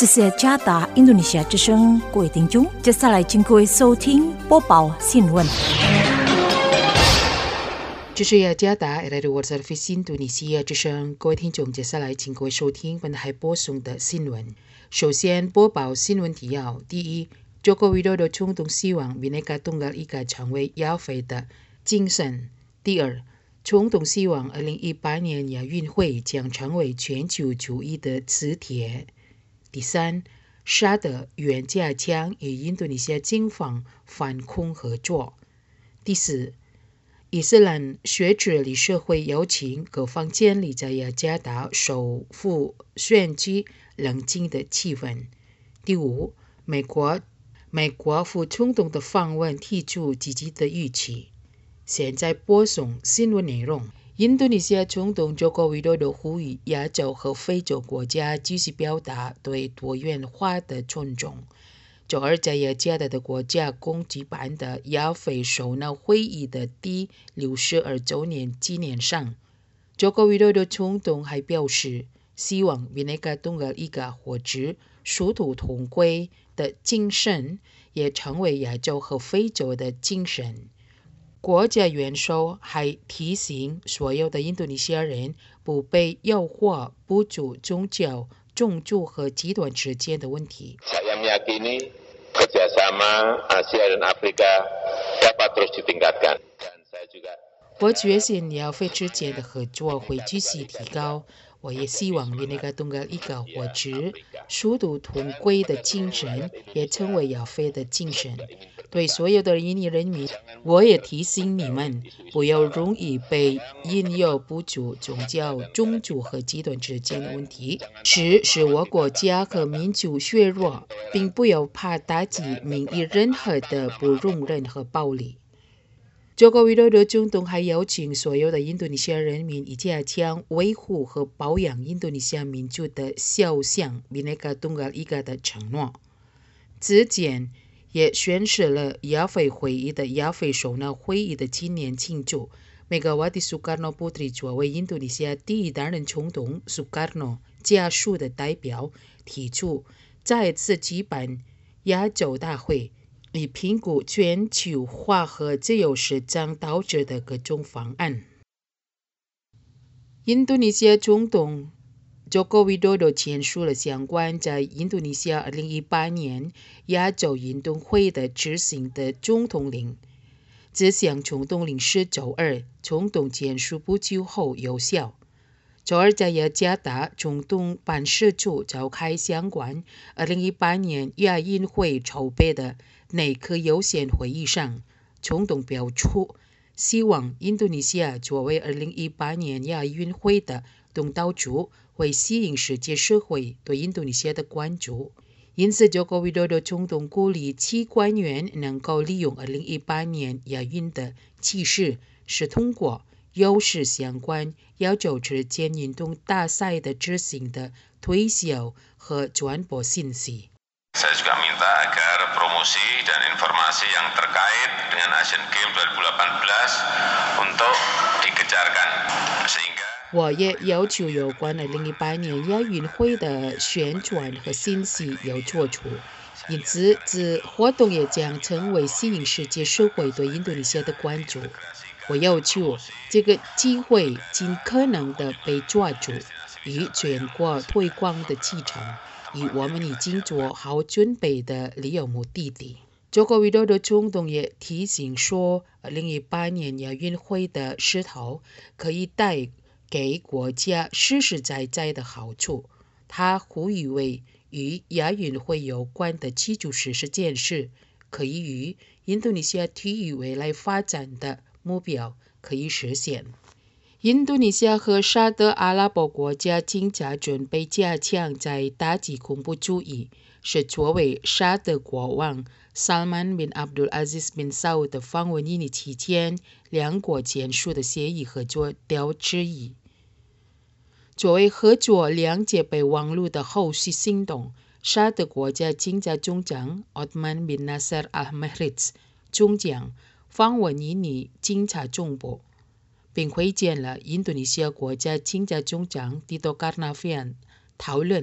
这是加达印度尼西亚之声，各位听众，接下来请各位收听播报新闻。 这是雅加达 Radio Service 印度尼西亚之声，各位听众，接下来请各位收听本台播送的新闻。首先播报新闻提要：第一，Joko Widodo冲动希望 Bhinneka Tunggal Ika 成为亚非的精神；第二，冲动希望2018年亚运会将成为全球主义的磁铁；第三，沙特愿加强与印度尼西亚警方反恐合作；第四，伊斯兰学者理事会邀请各方建立在雅加达首府选举冷静的气氛；第五，美国副总统的访问提出积极的预期。现在播送新闻内容。印度尼西亚总统 Joko Widodo 呼吁亚洲和非洲国家继续表达对多元化的尊重。周二在雅加达的国家公举办的亚非首脑会议的第62周年纪念上， Joko Widodo 总统还表示，希望 Bhinneka Tunggal Ika 或者殊途同归的精神也成为亚洲和非洲的精神。国家元首还提醒所有的印度尼西亚人不被诱惑补足宗教、种族和极端之间的问题。 Saya meyakini kerjasama Asia dan Afrika dapat terus ditingkatkan. Dan saya juga 我决心亚非之间的合作会继续提高。我也希望 Bhinneka Tunggal Ika 或者殊途同归的精神也成为亚非的精神。对所有的印尼人民，我也提醒你们，不要容易被引诱补足宗教、种族和极端之间的问题，使我国家和民族削弱，并不要怕打击民意任何的不容忍和暴力。Joko Widodo 总统还邀请所有的印度尼西亚人民以加强维护和保养印度尼西亚民族的肖像 Bhinneka Tunggal Ika 的承诺。之前也宣示了亚非会议的亚非首脑会议的纪念庆祝。Megawati Soekarno Putri 作为印度尼西亚第一担任总统 Soekarno 家属的代表，提出再次举办亚洲大会，以评估全球化和自由市场导致的各种方案。印度尼西亚总统 Joko Widodo 签署了相关在印度尼西亚2018年亚洲运动会的执行的总统令。这项总统令是周二总统签署不久后有效。周二在雅加达总统办事处召开相关2018年亚运会筹备的内阁优先会议上，总统表出希望印度尼西亚作为2018年亚运会的东道主，会吸引世界社会对印度尼西亚的关注。因此 Joko Widodo 总统鼓励其官员能够利用2018年亚运的气势，是通过优势相关亚洲之间运动大赛的执行的推销和传播信息。 saya juga minta agar promosi dan informasi yang terkait dengan Asian Games 2018 untuk dikejarkan sehingga 我也要求有关2018年亚运会的宣传和信息要做出，因此此活动也将成为吸引世界社会对印度尼西亚的关注。我要求这个机会尽可能的被抓住，以全国推广的启程，以我们已经做好准备的理由目的地。Joko Widodo 总统也提醒说，2018年亚运会的势头可以带给国家实实在在的好处。他呼吁为与亚运会有关的基础设施建设可以与印度尼西亚体育未来发展的目标可以实现。印度尼西亚和沙特阿拉伯国家正在准备加强在打击恐怖主义，是作为沙特国王 Salman bin Abdul Aziz bin Saud 的访问印尼期间，两国签署的协议合作调之一。作为合作谅解备忘录的后续行动，沙特国家警察总长 Othman bin Nasser al-Mahriz 总将访问印尼警察总部，并会见了印度尼西亚国家警察总长 Tito Karnavian，讨论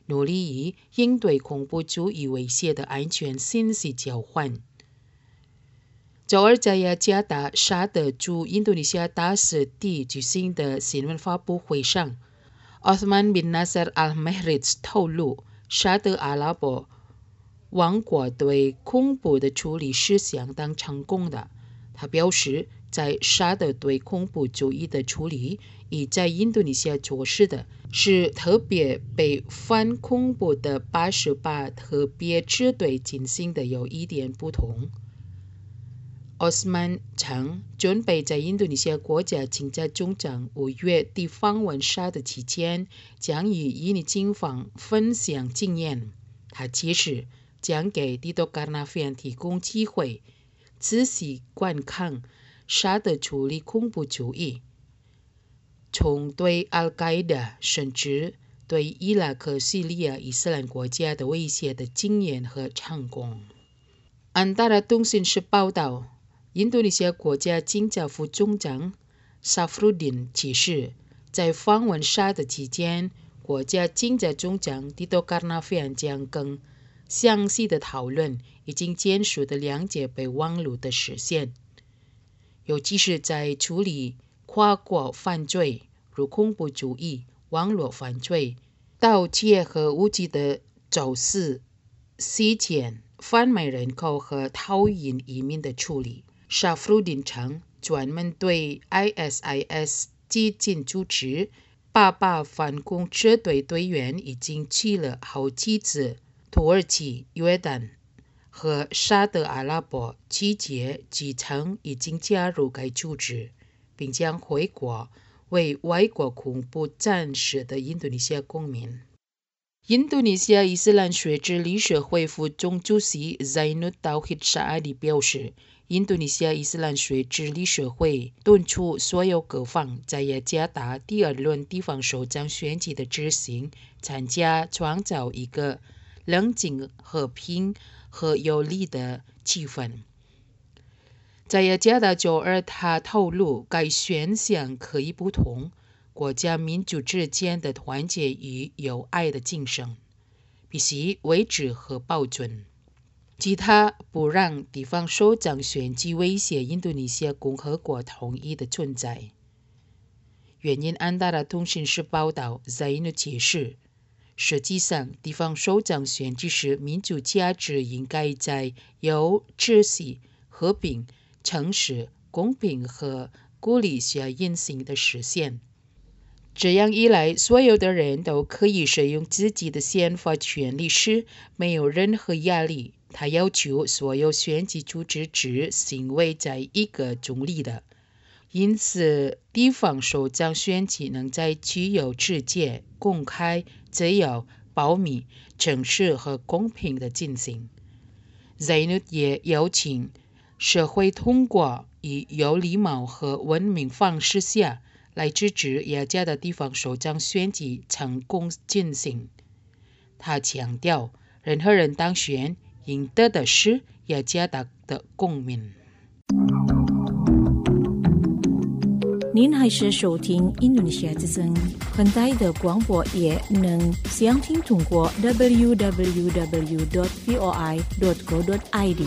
努力于应对恐怖主义威胁的安全信息交换。周二在雅加达沙特驻印度尼西亚大使地举行的新闻发布会上，奥斯曼bin Nasser al-Mahrid 透露，沙特阿拉伯王国对恐怖的处理是相当成功的。他表示，在沙特对恐怖主义的处理与在印度尼西亚做事的是特别被反恐怖的88特别支队进行的有一点不同。奥斯曼称，准备在印度尼西亚国家警察总长5月底访问沙特期间，将与印尼警方分享经验。他解释，将给蒂多卡纳菲安提供机会，仔细观看沙特处理恐怖主义，从对al qaeda甚至对伊拉克、叙利亚伊斯兰国家的威胁的经验和成功。安达拉通讯社报道，印度尼西亚国家警察副总长萨弗鲁丁解释，在访问沙特期间，国家警察总长蒂多卡纳菲安将更详细的讨论已经结束的两届备忘录的实现，尤其是在处理跨国犯罪如恐怖主义、网络犯罪、盗窃和武器的走私、洗钱、贩卖人口和逃逸移民的处理。沙弗鲁丁称，专门对 ISIS 激进组织88反恐支队队员已经去了好几次土耳其、约旦和沙特阿拉伯，集结几成已经加入该组织，并将回国为外国恐怖战士的印度尼西亚公民。印度尼西亚伊斯兰学者理事会副总主席 Zainud Tauhid Saadi 表示，印度尼西亚伊斯兰学者理事会敦促所有各方在雅加达第2轮地方首长选举的执行参加，创造一个冷静、和平和有利的气氛。在雅加达周二，他透露该选项可以不同国家民族之间的团结与友爱的精神，必须维持和保存。即他不让地方首长选举威胁印度尼西亚共和国统一的存在。原因安达拉通讯社报道，Zainu解释，实际上地方首长选举时民主价值应该在有秩序、和平、诚实、公平和鼓励下运行的实现。这样一来，所有的人都可以使用自己的宪法权利时没有任何压力。他要求所有选举组织之行为在一个中立的，因此地方首长选举能在具有直接、公开、自由、保密、诚实和公平的进行。Zainud 也邀请社会通过以有礼貌和文明方式下来支持雅加达地方首长选举成功进行。他强调，任何人当选赢得的是雅加达的公民。 您还是收听印度尼西亚之声，本台的广播也能详听通过 www.voi.co.id。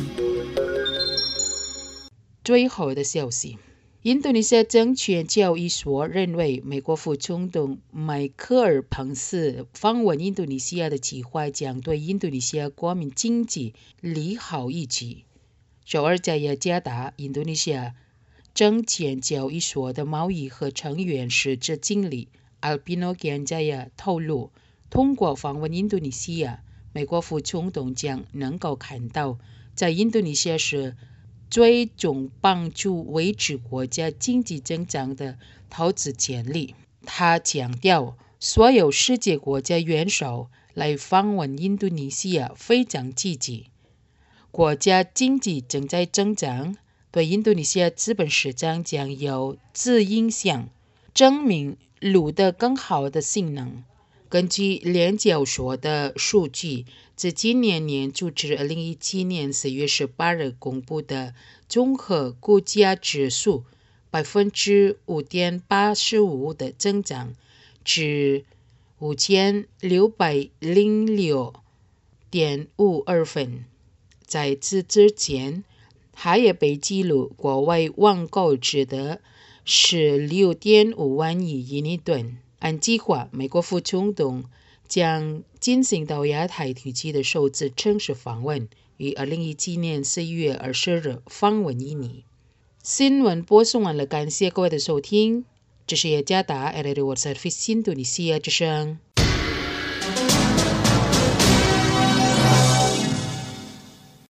最后的消息，印度尼西亚证券交易所认为，美国副总统迈克尔·彭斯访问印度尼西亚的计划将对印度尼西亚国民经济利好一举。周二在雅加达，印度尼西亚证券交易所的贸易和成员实质经理 Alpino Ganjaya 透露，通过访问印度尼西亚，美国副总统将能够看到在印度尼西亚是最终帮助维持国家经济增长的投资潜力。他强调，所有世界国家元首来访问印度尼西亚非常积极，国家经济正在增长，对印度尼西亚资本市场将有质影响，证明路的更好的性能。根据联交所的数据，自今年年初至2017年4月18日公布的综合股价指数 5.85% 的增长，至 5606.52分。在此之前，还也被记录国外网购值的16.5万亿印尼盾。按计划，美国副总统将进行到亚太地区的首次正式访问，于2017年11月20日访问印尼。新闻播送完了，感谢各位的收听。这是雅加达 RRI World Service Indonesia 之声。